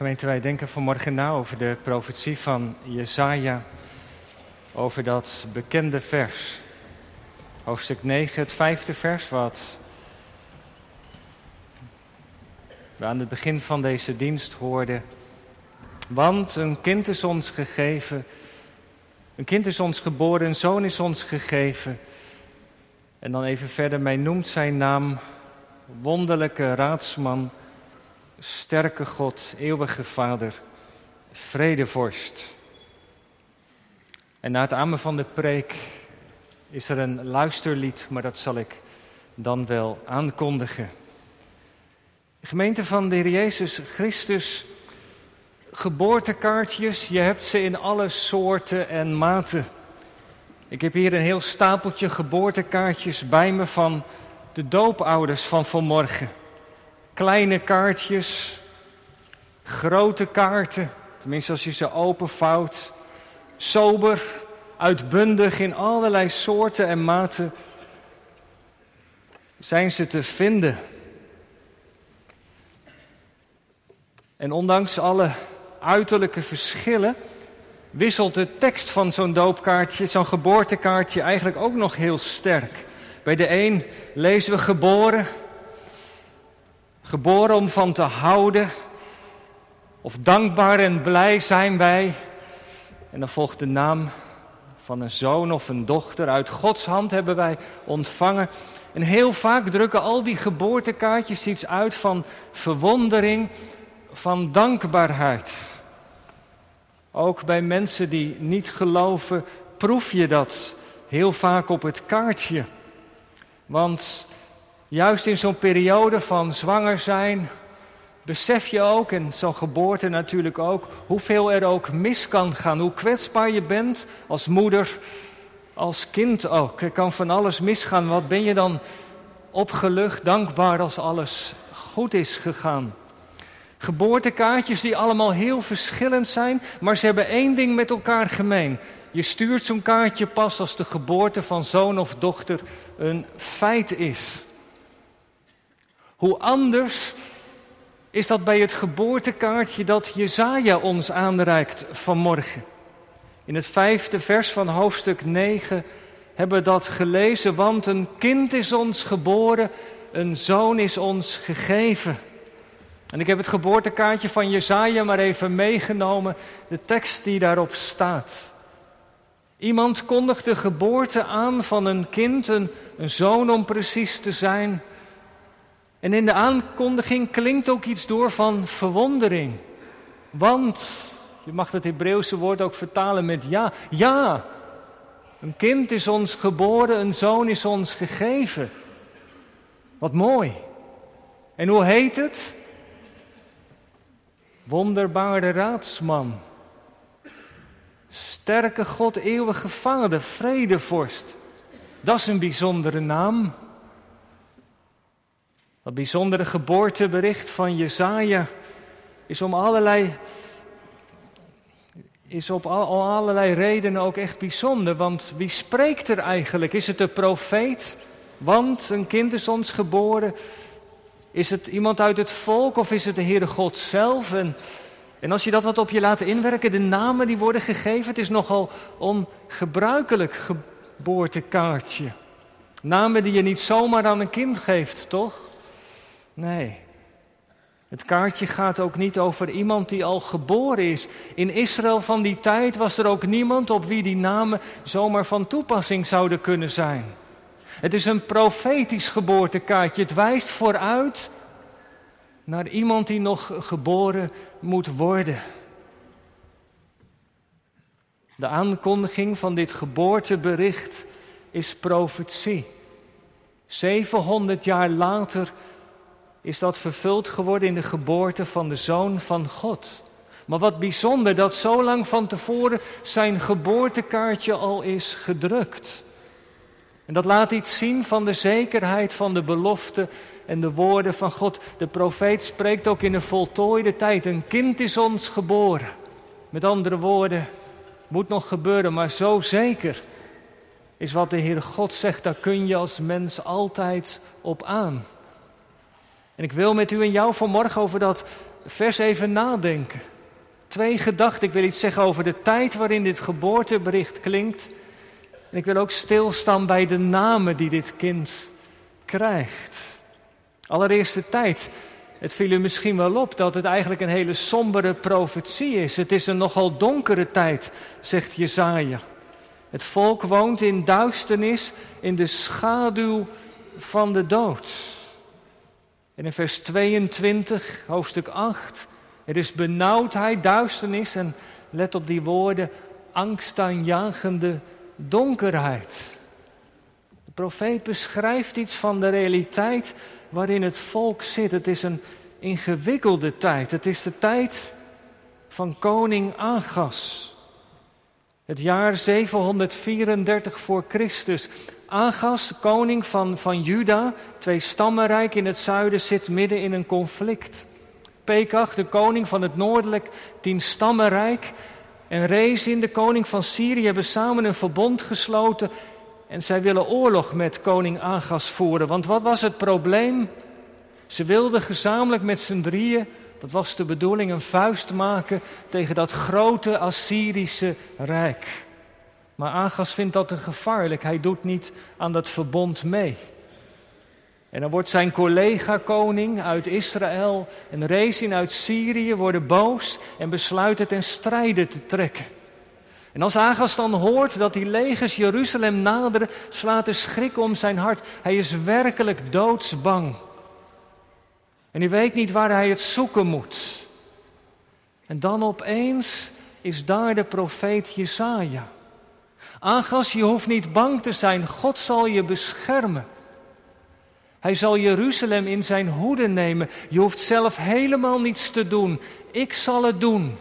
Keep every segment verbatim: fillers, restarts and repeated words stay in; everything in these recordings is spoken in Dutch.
Gemeente, wij denken vanmorgen na over de profetie van Jesaja, over dat bekende vers. Hoofdstuk negen, het vijfde vers, wat we aan het begin van deze dienst hoorden. Want een kind is ons gegeven, een kind is ons geboren, een zoon is ons gegeven. En dan even verder, mij noemt zijn naam, wonderlijke raadsman, sterke God, eeuwige Vader, vredevorst. En na het amen van de preek is er een luisterlied, maar dat zal ik dan wel aankondigen. De gemeente van de Heer Jezus Christus, geboortekaartjes, je hebt ze in alle soorten en maten. Ik heb hier een heel stapeltje geboortekaartjes bij me van de doopouders van vanmorgen. Kleine kaartjes, grote kaarten, tenminste als je ze openvouwt. Sober, uitbundig in allerlei soorten en maten zijn ze te vinden. En ondanks alle uiterlijke verschillen wisselt de tekst van zo'n doopkaartje, zo'n geboortekaartje eigenlijk ook nog heel sterk. Bij de een lezen we geboren, geboren om van te houden, of dankbaar en blij zijn wij. En dan volgt de naam van een zoon of een dochter. Uit Gods hand hebben wij ontvangen. En heel vaak drukken al die geboortekaartjes iets uit van verwondering, van dankbaarheid. Ook bij mensen die niet geloven, proef je dat heel vaak op het kaartje. Want juist in zo'n periode van zwanger zijn, besef je ook, en zo'n geboorte natuurlijk ook, hoeveel er ook mis kan gaan. Hoe kwetsbaar je bent als moeder, als kind ook. Er kan van alles misgaan. Wat ben je dan opgelucht, dankbaar als alles goed is gegaan. Geboortekaartjes die allemaal heel verschillend zijn, maar ze hebben één ding met elkaar gemeen. Je stuurt zo'n kaartje pas als de geboorte van zoon of dochter een feit is. Hoe anders is dat bij het geboortekaartje dat Jesaja ons aanreikt vanmorgen. In het vijfde vers van hoofdstuk negen hebben we dat gelezen. Want een kind is ons geboren, een zoon is ons gegeven. En ik heb het geboortekaartje van Jesaja maar even meegenomen, de tekst die daarop staat. Iemand kondigt de geboorte aan van een kind, een, een zoon om precies te zijn. En in de aankondiging klinkt ook iets door van verwondering. Want, je mag het Hebreeuwse woord ook vertalen met ja. Ja, een kind is ons geboren, een zoon is ons gegeven. Wat mooi. En hoe heet het? Wonderbare raadsman. Sterke God, eeuwige Vader, vredevorst. Dat is een bijzondere naam. Dat bijzondere geboortebericht van Jesaja is om allerlei, is op al, allerlei redenen ook echt bijzonder. Want wie spreekt er eigenlijk? Is het de profeet? Want een kind is ons geboren. Is het iemand uit het volk of is het de Heere God zelf? En, en als je dat wat op je laat inwerken, de namen die worden gegeven, het is nogal ongebruikelijk geboortekaartje. Namen die je niet zomaar aan een kind geeft, toch? Nee, het kaartje gaat ook niet over iemand die al geboren is. In Israël van die tijd was er ook niemand op wie die namen zomaar van toepassing zouden kunnen zijn. Het is een profetisch geboortekaartje. Het wijst vooruit naar iemand die nog geboren moet worden. De aankondiging van dit geboortebericht is profetie. zevenhonderd jaar later is dat vervuld geworden in de geboorte van de Zoon van God. Maar wat bijzonder dat zo lang van tevoren zijn geboortekaartje al is gedrukt. En dat laat iets zien van de zekerheid van de belofte en de woorden van God. De profeet spreekt ook in een voltooide tijd. Een kind is ons geboren. Met andere woorden, moet nog gebeuren, maar zo zeker is wat de Heere God zegt. Daar kun je als mens altijd op aan. En ik wil met u en jou vanmorgen over dat vers even nadenken. Twee gedachten. Ik wil iets zeggen over de tijd waarin dit geboortebericht klinkt. En ik wil ook stilstaan bij de namen die dit kind krijgt. Allereerst de tijd. Het viel u misschien wel op dat het eigenlijk een hele sombere profetie is. Het is een nogal donkere tijd, zegt Jesaja. Het volk woont in duisternis, in de schaduw van de dood. En in vers tweeëntwintig, hoofdstuk acht, er is benauwdheid, duisternis en let op die woorden, angstaanjagende donkerheid. De profeet beschrijft iets van de realiteit waarin het volk zit. Het is een ingewikkelde tijd. Het is de tijd van koning Agas. Het jaar zevenhonderdvierendertig voor Christus. Agas, koning van, van Juda, twee stammenrijk in het zuiden, zit midden in een conflict. Pekach, de koning van het noordelijk tienstammenrijk, en Rezin, de koning van Syrië, hebben samen een verbond gesloten. En zij willen oorlog met koning Agas voeren. Want wat was het probleem? Ze wilden gezamenlijk met z'n drieën, dat was de bedoeling, een vuist maken tegen dat grote Assyrische rijk. Maar Agas vindt dat te gevaarlijk. Hij doet niet aan dat verbond mee. En dan wordt zijn collega-koning uit Israël en Rezin uit Syrië worden boos en besluiten ten strijde te trekken. En als Agas dan hoort dat die legers Jeruzalem naderen, slaat er schrik om zijn hart. Hij is werkelijk doodsbang. En hij weet niet waar hij het zoeken moet. En dan opeens is daar de profeet Jesaja. Agas, je hoeft niet bang te zijn. God zal je beschermen. Hij zal Jeruzalem in zijn hoede nemen. Je hoeft zelf helemaal niets te doen. Ik zal het doen.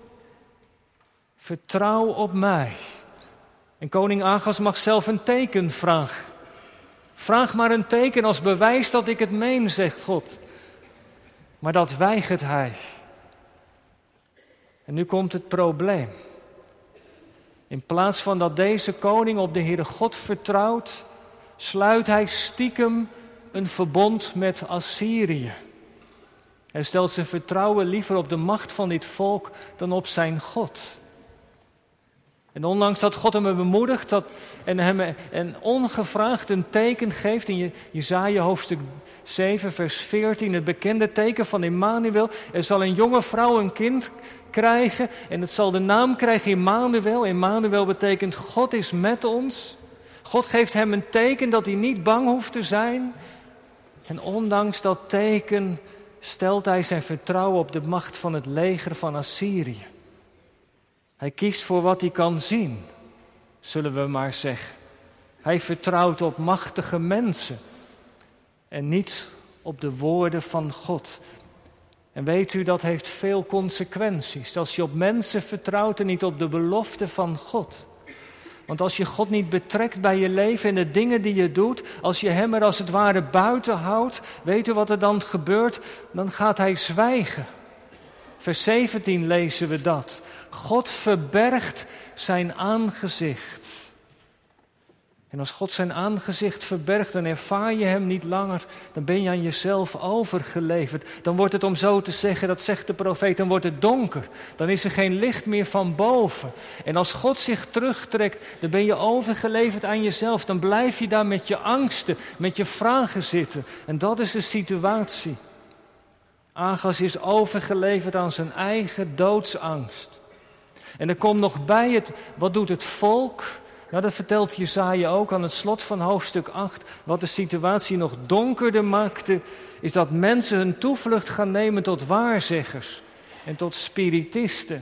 Vertrouw op mij. En koning Agas mag zelf een teken vragen. Vraag maar een teken als bewijs dat ik het meen, zegt God. Maar dat weigert hij. En nu komt het probleem. In plaats van dat deze koning op de Heere God vertrouwt, sluit hij stiekem een verbond met Assyrië. Hij stelt zijn vertrouwen liever op de macht van dit volk dan op zijn God. En ondanks dat God hem bemoedigt dat, en hem en ongevraagd een teken geeft in Jesaja hoofdstuk zeven vers veertien, het bekende teken van Immanuel. Er zal een jonge vrouw een kind krijgen en het zal de naam krijgen Immanuel. Immanuel betekent God is met ons. God geeft hem een teken dat hij niet bang hoeft te zijn. En ondanks dat teken stelt hij zijn vertrouwen op de macht van het leger van Assyrië. Hij kiest voor wat hij kan zien, zullen we maar zeggen. Hij vertrouwt op machtige mensen en niet op de woorden van God. En weet u, dat heeft veel consequenties. Als je op mensen vertrouwt en niet op de belofte van God. Want als je God niet betrekt bij je leven en de dingen die je doet, als je hem er als het ware buiten houdt, weet u wat er dan gebeurt? Dan gaat hij zwijgen. Vers zeventien lezen we dat. God verbergt zijn aangezicht. En als God zijn aangezicht verbergt, dan ervaar je hem niet langer. Dan ben je aan jezelf overgeleverd. Dan wordt het, om zo te zeggen, dat zegt de profeet, dan wordt het donker. Dan is er geen licht meer van boven. En als God zich terugtrekt, dan ben je overgeleverd aan jezelf. Dan blijf je daar met je angsten, met je vragen zitten. En dat is de situatie. Agas is overgeleverd aan zijn eigen doodsangst. En er komt nog bij het, wat doet het volk? Nou, dat vertelt Jesaja ook aan het slot van hoofdstuk acht. Wat de situatie nog donkerder maakte, is dat mensen hun toevlucht gaan nemen tot waarzeggers en tot spiritisten.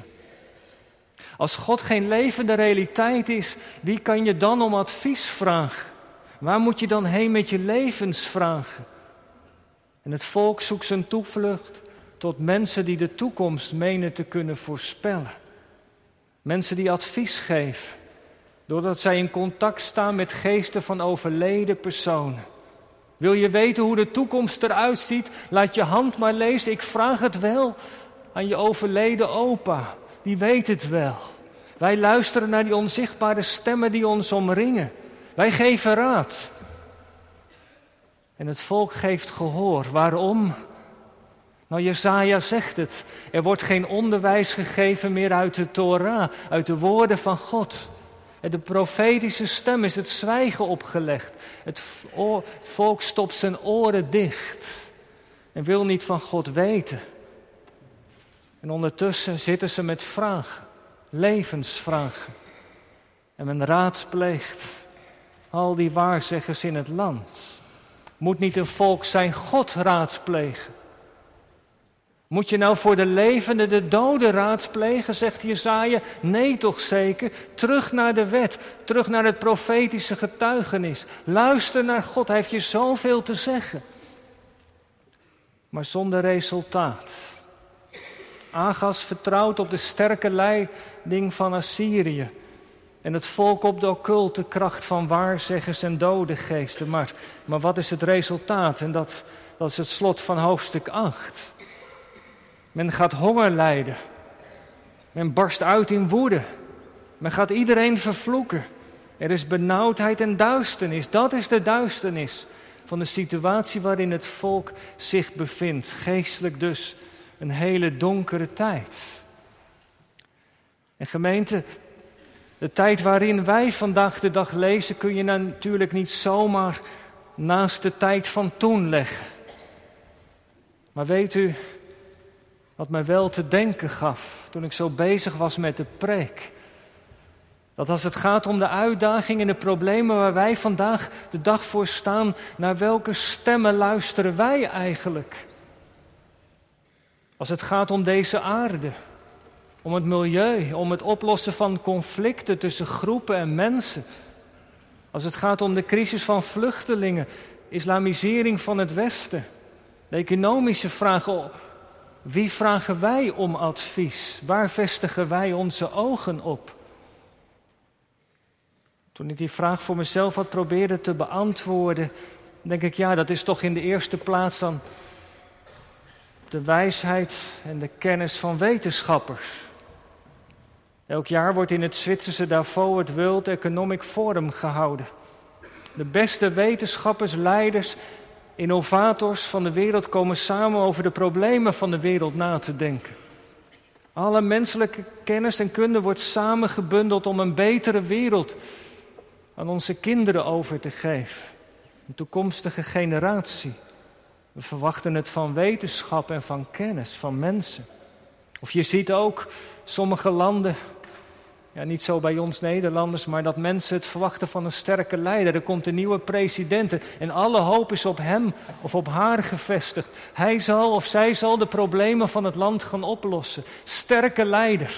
Als God geen levende realiteit is, wie kan je dan om advies vragen? Waar moet je dan heen met je levensvragen? En het volk zoekt zijn toevlucht tot mensen die de toekomst menen te kunnen voorspellen. Mensen die advies geven, doordat zij in contact staan met geesten van overleden personen. Wil je weten hoe de toekomst eruit ziet? Laat je hand maar lezen. Ik vraag het wel aan je overleden opa. Die weet het wel. Wij luisteren naar die onzichtbare stemmen die ons omringen. Wij geven raad. En het volk geeft gehoor. Waarom? Nou, Jesaja zegt het. Er wordt geen onderwijs gegeven meer uit de Torah, uit de woorden van God. De profetische stem is het zwijgen opgelegd. Het volk stopt zijn oren dicht en wil niet van God weten. En ondertussen zitten ze met vragen, levensvragen. En men raadpleegt al die waarzeggers in het land. Moet niet een volk zijn God raadplegen? Moet je nou voor de levenden de doden raadplegen, zegt Jesaja? Nee, toch zeker. Terug naar de wet, terug naar het profetische getuigenis. Luister naar God, hij heeft je zoveel te zeggen. Maar zonder resultaat. Agas vertrouwt op de sterke leiding van Assyrië. En het volk op de occulte kracht van waarzeggers en dodengeesten. Maar, maar wat is het resultaat? En dat, dat is het slot van hoofdstuk acht. Men gaat honger lijden. Men barst uit in woede. Men gaat iedereen vervloeken. Er is benauwdheid en duisternis. Dat is de duisternis van de situatie waarin het volk zich bevindt. Geestelijk dus een hele donkere tijd. En gemeente, de tijd waarin wij vandaag de dag lezen kun je natuurlijk niet zomaar naast de tijd van toen leggen. Maar weet u wat mij wel te denken gaf toen ik zo bezig was met de preek? Dat als het gaat om de uitdagingen en de problemen waar wij vandaag de dag voor staan, naar welke stemmen luisteren wij eigenlijk? Als het gaat om deze aarde, om het milieu, om het oplossen van conflicten tussen groepen en mensen. Als het gaat om de crisis van vluchtelingen, islamisering van het Westen, de economische vragen. Wie vragen wij om advies? Waar vestigen wij onze ogen op? Toen ik die vraag voor mezelf had probeerde te beantwoorden, denk ik, ja, dat is toch in de eerste plaats dan de wijsheid en de kennis van wetenschappers. Elk jaar wordt in het Zwitserse Davos het World Economic Forum gehouden. De beste wetenschappers, leiders, innovators van de wereld komen samen over de problemen van de wereld na te denken. Alle menselijke kennis en kunde wordt samengebundeld om een betere wereld aan onze kinderen over te geven. Een toekomstige generatie. We verwachten het van wetenschap en van kennis, van mensen. Of je ziet ook sommige landen, ja, niet zo bij ons Nederlanders, maar dat mensen het verwachten van een sterke leider. Er komt een nieuwe president en alle hoop is op hem of op haar gevestigd. Hij zal of zij zal de problemen van het land gaan oplossen. Sterke leider.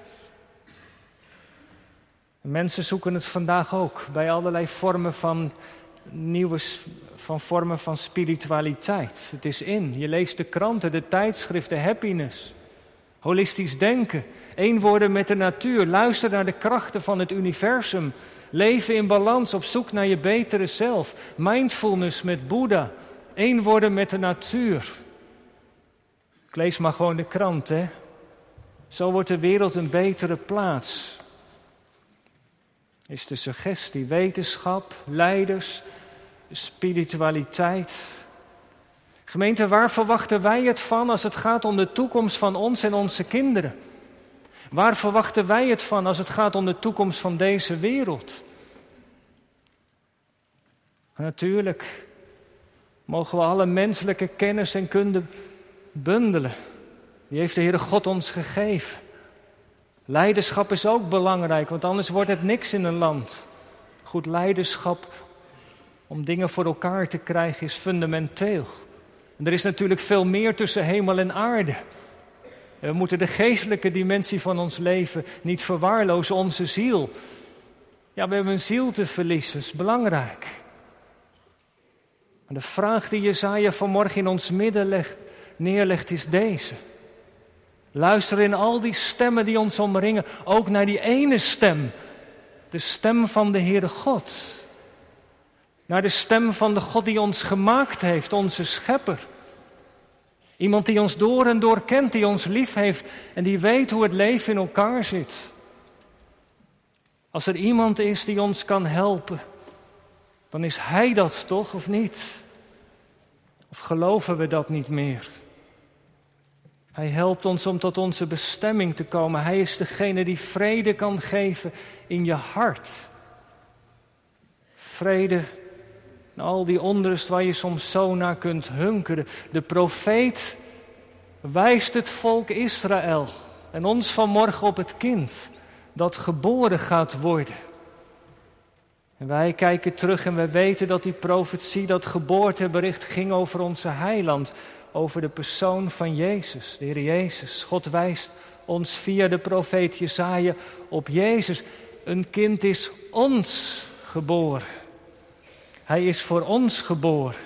Mensen zoeken het vandaag ook bij allerlei vormen van nieuwe van vormen van spiritualiteit. Het is in. Je leest de kranten, de tijdschriften, happiness. Holistisch denken. Eén worden met de natuur. Luister naar de krachten van het universum. Leven in balans, op zoek naar je betere zelf. Mindfulness met Boeddha. Eén worden met de natuur. Ik lees maar gewoon de krant, hè. Zo wordt de wereld een betere plaats. Is de suggestie, wetenschap, leiders, spiritualiteit. Gemeente, waar verwachten wij het van als het gaat om de toekomst van ons en onze kinderen? Waar verwachten wij het van als het gaat om de toekomst van deze wereld? Natuurlijk mogen we alle menselijke kennis en kunde bundelen. Die heeft de Heere God ons gegeven. Leiderschap is ook belangrijk, want anders wordt het niks in een land. Goed leiderschap om dingen voor elkaar te krijgen is fundamenteel. En er is natuurlijk veel meer tussen hemel en aarde. En we moeten de geestelijke dimensie van ons leven niet verwaarlozen, onze ziel. Ja, we hebben een ziel te verliezen, dat is belangrijk. Maar de vraag die Jesaja vanmorgen in ons midden legt, neerlegt is deze. Luister in al die stemmen die ons omringen, ook naar die ene stem. De stem van de Heere God. Naar de stem van de God die ons gemaakt heeft, onze schepper. Iemand die ons door en door kent, die ons lief heeft en die weet hoe het leven in elkaar zit. Als er iemand is die ons kan helpen, dan is Hij dat toch, of niet? Of geloven we dat niet meer? Hij helpt ons om tot onze bestemming te komen. Hij is degene die vrede kan geven in je hart. Vrede en al die onrust waar je soms zo naar kunt hunkeren. De profeet wijst het volk Israël en ons vanmorgen op het kind dat geboren gaat worden. En wij kijken terug en we weten dat die profetie, dat geboortebericht ging over onze heiland. Over de persoon van Jezus, de Heer Jezus. God wijst ons via de profeet Jesaja op Jezus. Een kind is ons geboren. Hij is voor ons geboren.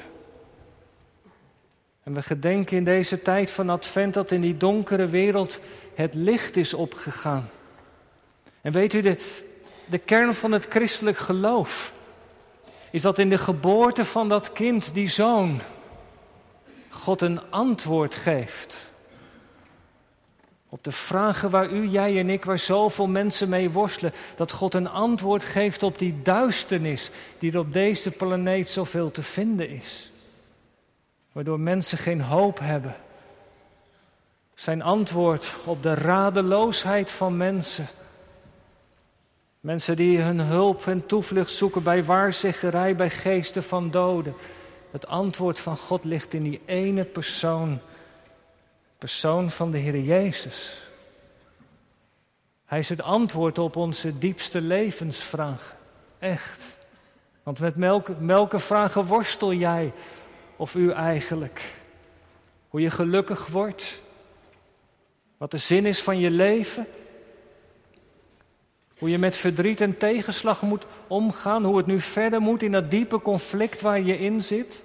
En we gedenken in deze tijd van Advent dat in die donkere wereld het licht is opgegaan. En weet u, de, de kern van het christelijk geloof is dat in de geboorte van dat kind, die zoon, God een antwoord geeft op de vragen waar u, jij en ik, waar zoveel mensen mee worstelen. Dat God een antwoord geeft op die duisternis die er op deze planeet zoveel te vinden is. Waardoor mensen geen hoop hebben. Zijn antwoord op de radeloosheid van mensen. Mensen die hun hulp en toevlucht zoeken bij waarzeggerij, bij geesten van doden. Het antwoord van God ligt in die ene persoon. Persoon van de Heer Jezus. Hij is het antwoord op onze diepste levensvragen. Echt. Want met welke, welke vragen worstel jij of u eigenlijk? Hoe je gelukkig wordt? Wat de zin is van je leven? Hoe je met verdriet en tegenslag moet omgaan. Hoe het nu verder moet in dat diepe conflict waar je in zit.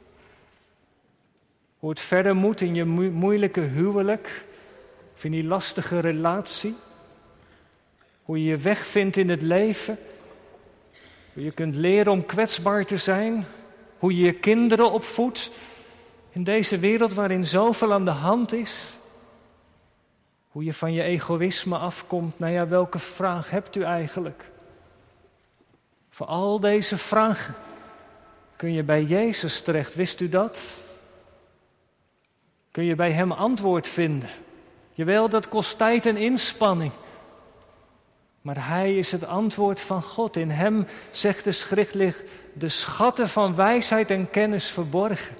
Hoe het verder moet in je moeilijke huwelijk. Of in die lastige relatie. Hoe je je weg vindt in het leven. Hoe je kunt leren om kwetsbaar te zijn. Hoe je je kinderen opvoedt. In deze wereld waarin zoveel aan de hand is. Hoe je van je egoïsme afkomt. Nou ja, welke vraag hebt u eigenlijk? Voor al deze vragen kun je bij Jezus terecht. Wist u dat? Kun je bij hem antwoord vinden. Jawel, dat kost tijd en inspanning. Maar hij is het antwoord van God. In hem, zegt de schrift, ligt de schatten van wijsheid en kennis verborgen.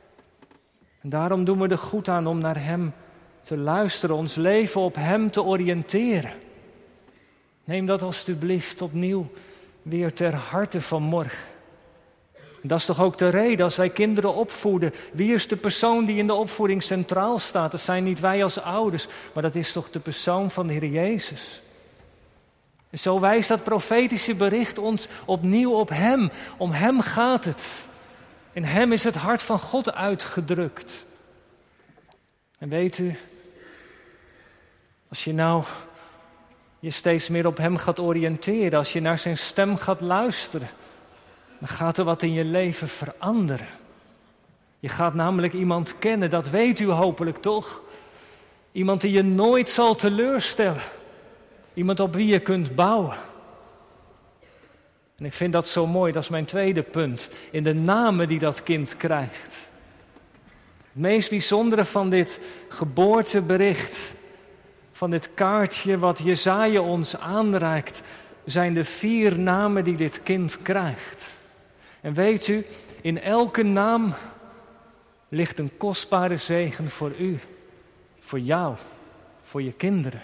En daarom doen we er goed aan om naar hem te luisteren, ons leven op hem te oriënteren. Neem dat alstublieft opnieuw weer ter harte vanmorgen. Dat is toch ook de reden als wij kinderen opvoeden. Wie is de persoon die in de opvoeding centraal staat? Dat zijn niet wij als ouders, maar dat is toch de persoon van de Heer Jezus. En zo wijst dat profetische bericht ons opnieuw op hem. Om hem gaat het. In hem is het hart van God uitgedrukt. En weet u, als je nou je steeds meer op hem gaat oriënteren, als je naar zijn stem gaat luisteren, dan gaat er wat in je leven veranderen. Je gaat namelijk iemand kennen, dat weet u hopelijk toch? Iemand die je nooit zal teleurstellen. Iemand op wie je kunt bouwen. En ik vind dat zo mooi, dat is mijn tweede punt. In de namen die dat kind krijgt. Het meest bijzondere van dit geboortebericht, van dit kaartje wat Jesaja ons aanreikt, zijn de vier namen die dit kind krijgt. En weet u, in elke naam ligt een kostbare zegen voor u, voor jou, voor je kinderen.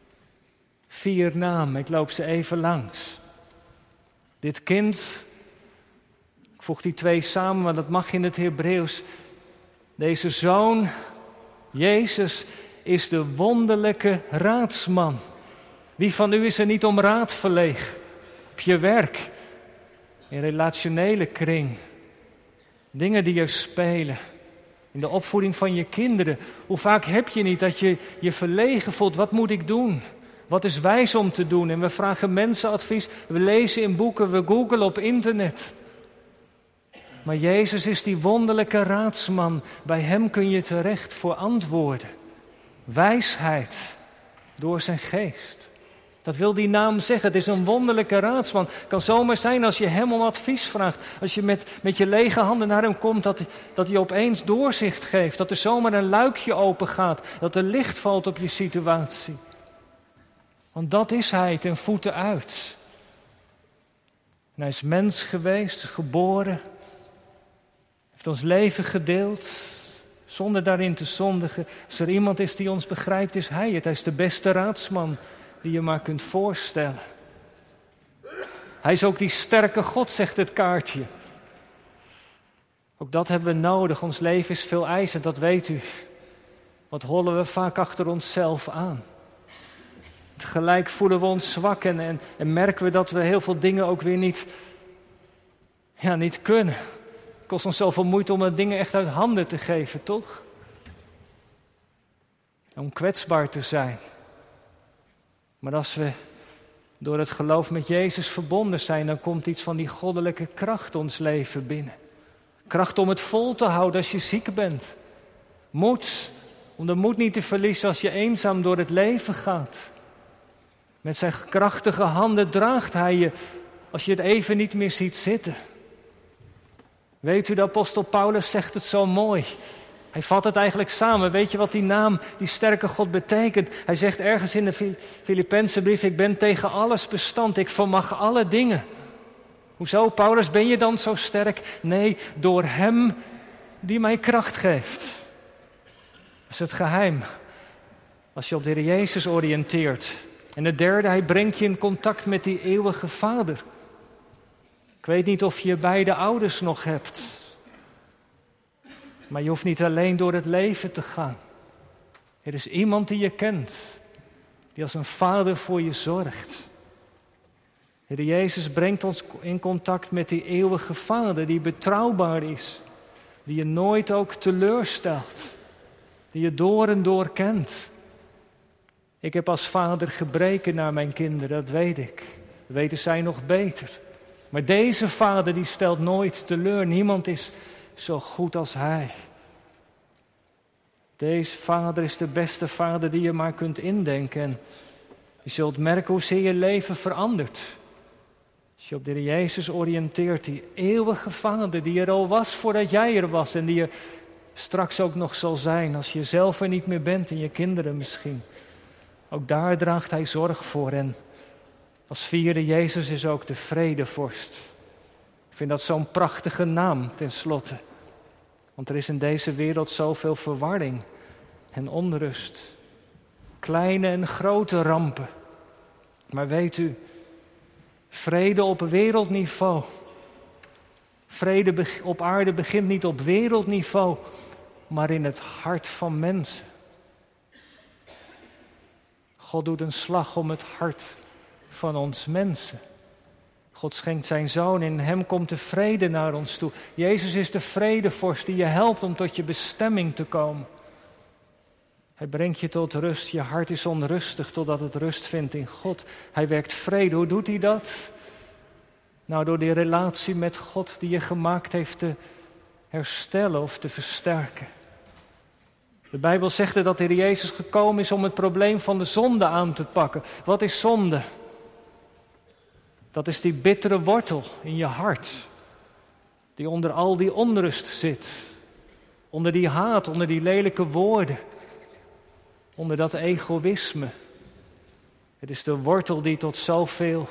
Vier namen, ik loop ze even langs. Dit kind, ik voeg die twee samen, want dat mag in het Hebreeuws. Deze zoon, Jezus, is de wonderlijke raadsman. Wie van u is er niet om raad verlegen? Op je werk, in relationele kring. Dingen die er spelen. In de opvoeding van je kinderen. Hoe vaak heb je niet dat je je verlegen voelt? Wat moet ik doen? Wat is wijs om te doen? En we vragen mensen advies. We lezen in boeken, we googlen op internet. Maar Jezus is die wonderlijke raadsman. Bij hem kun je terecht voor antwoorden. Wijsheid door zijn geest. Dat wil die naam zeggen. Het is een wonderlijke raadsman. Het kan zomaar zijn als je hem om advies vraagt. Als je met, met je lege handen naar hem komt, dat, dat hij opeens doorzicht geeft. Dat er zomaar een luikje open gaat. Dat er licht valt op je situatie. Want dat is hij ten voeten uit. En hij is mens geweest, geboren. Heeft ons leven gedeeld. Zonder daarin te zondigen. Als er iemand is die ons begrijpt, is hij het. Hij is de beste raadsman die je maar kunt voorstellen. Hij is ook die sterke God, zegt het kaartje. Ook dat hebben we nodig. Ons leven is veel eisend, dat weet u. Wat hollen we vaak achter onszelf aan. Tegelijk voelen we ons zwak en, en, en merken we dat we heel veel dingen ook weer niet, ja, niet kunnen. Het kost ons zoveel moeite om de dingen echt uit handen te geven, toch? Om kwetsbaar te zijn. Maar als we door het geloof met Jezus verbonden zijn, dan komt iets van die goddelijke kracht ons leven binnen. Kracht om het vol te houden als je ziek bent. Moed, om de moed niet te verliezen als je eenzaam door het leven gaat. Met zijn krachtige handen draagt hij je als je het even niet meer ziet zitten. Weet u, de apostel Paulus zegt het zo mooi. Hij vat het eigenlijk samen. Weet je wat die naam, die sterke God betekent? Hij zegt ergens in de Filippenzenbrief, ik ben tegen alles bestand, ik vermag alle dingen. Hoezo, Paulus, ben je dan zo sterk? Nee, door hem die mij kracht geeft. Dat is het geheim. Als je op de Heer Jezus oriënteert. En het derde, hij brengt je in contact met die eeuwige Vader. Ik weet niet of je beide ouders nog hebt. Maar je hoeft niet alleen door het leven te gaan. Er is iemand die je kent. Die als een vader voor je zorgt. Heer Jezus brengt ons in contact met die eeuwige Vader. Die betrouwbaar is. Die je nooit ook teleurstelt. Die je door en door kent. Ik heb als vader gebreken naar mijn kinderen, dat weet ik. Dat weten zij nog beter. Maar deze vader die stelt nooit teleur. Niemand is zo goed als hij. Deze vader is de beste vader die je maar kunt indenken. En je zult merken hoezeer je leven verandert. Als je op de Heer Jezus oriënteert, die eeuwige vader die er al was voordat jij er was. En die er straks ook nog zal zijn als je zelf er niet meer bent en je kinderen misschien. Ook daar draagt hij zorg voor. En als vierde, Jezus is ook de vredevorst. Ik vind dat zo'n prachtige naam tenslotte. Want er is in deze wereld zoveel verwarring en onrust. Kleine en grote rampen. Maar weet u, vrede op wereldniveau. Vrede op aarde begint niet op wereldniveau, maar in het hart van mensen. God doet een slag om het hart van ons mensen. God schenkt zijn zoon, in hem komt de vrede naar ons toe. Jezus is de vredevorst die je helpt om tot je bestemming te komen. Hij brengt je tot rust, je hart is onrustig totdat het rust vindt in God. Hij werkt vrede, hoe doet hij dat? Nou, door die relatie met God die je gemaakt heeft te herstellen of te versterken. De Bijbel zegt er dat de Heer Jezus gekomen is om het probleem van de zonde aan te pakken. Wat is zonde? Dat is die bittere wortel in je hart. Die onder al die onrust zit. Onder die haat, onder die lelijke woorden. Onder dat egoïsme. Het is de wortel die tot zoveel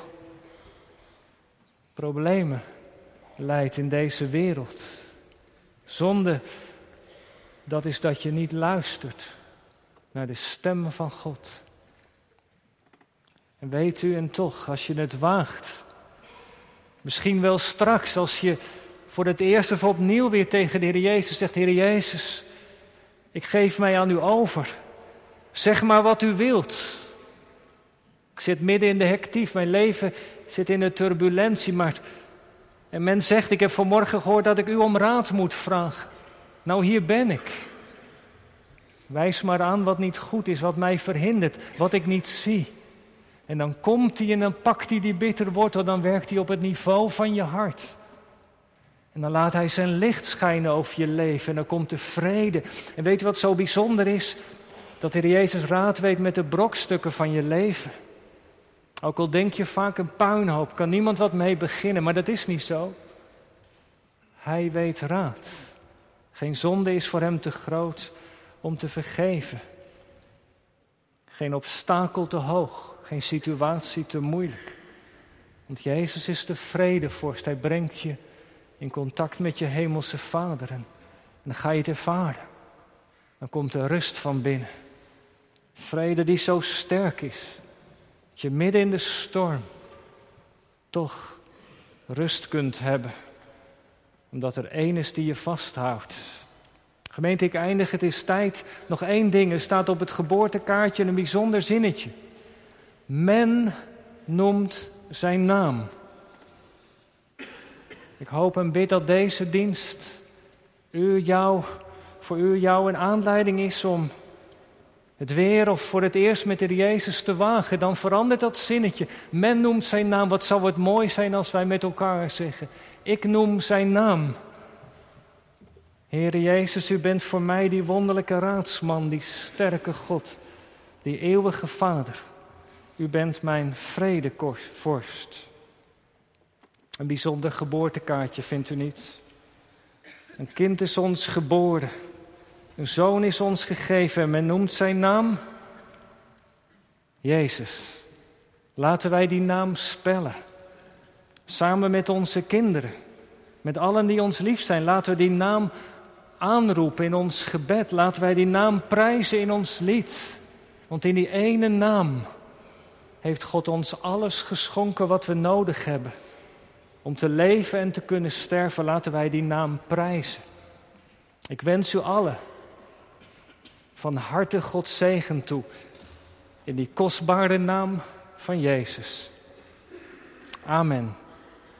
problemen leidt in deze wereld. Zonde, dat is dat je niet luistert naar de stem van God. En weet u, en toch, als je het waagt, misschien wel straks als je voor het eerst of opnieuw weer tegen de Heer Jezus zegt, Heer Jezus, ik geef mij aan u over. Zeg maar wat u wilt. Ik zit midden in de hectiek, mijn leven zit in de turbulentie, maar en men zegt, ik heb vanmorgen gehoord dat ik u om raad moet vragen. Nou, hier ben ik. Wijs maar aan wat niet goed is, wat mij verhindert, wat ik niet zie. En dan komt hij en dan pakt hij die bitter wortel, dan werkt hij op het niveau van je hart. En dan laat hij zijn licht schijnen over je leven en dan komt de vrede. En weet je wat zo bijzonder is? Dat de Heer Jezus raad weet met de brokstukken van je leven. Ook al denk je vaak een puinhoop, kan niemand wat mee beginnen, maar dat is niet zo. Hij weet raad. Geen zonde is voor hem te groot om te vergeven. Geen obstakel te hoog, geen situatie te moeilijk. Want Jezus is de vredevorst. Hij brengt je in contact met je hemelse Vader. En dan ga je het ervaren. Dan komt er rust van binnen. Vrede die zo sterk is. Dat je midden in de storm toch rust kunt hebben. Omdat er één is die je vasthoudt. Gemeente, ik eindig, het is tijd. Nog één ding, er staat op het geboortekaartje een bijzonder zinnetje. Men noemt zijn naam. Ik hoop en bid dat deze dienst u, jou, voor u jou een aanleiding is om het weer of voor het eerst met de Jezus te wagen. Dan verandert dat zinnetje. Men noemt zijn naam. Wat zou het mooi zijn als wij met elkaar zeggen. Ik noem zijn naam. Heere Jezus, u bent voor mij die wonderlijke raadsman, die sterke God, die eeuwige Vader. U bent mijn vredevorst. Een bijzonder geboortekaartje, vindt u niet? Een kind is ons geboren. Een zoon is ons gegeven en men noemt zijn naam Jezus. Laten wij die naam spellen. Samen met onze kinderen. Met allen die ons lief zijn. Laten we die naam aanroepen in ons gebed. Laten wij die naam prijzen in ons lied. Want in die ene naam heeft God ons alles geschonken wat we nodig hebben. Om te leven en te kunnen sterven, laten wij die naam prijzen. Ik wens u allen van harte Gods zegen toe. In die kostbare naam van Jezus. Amen.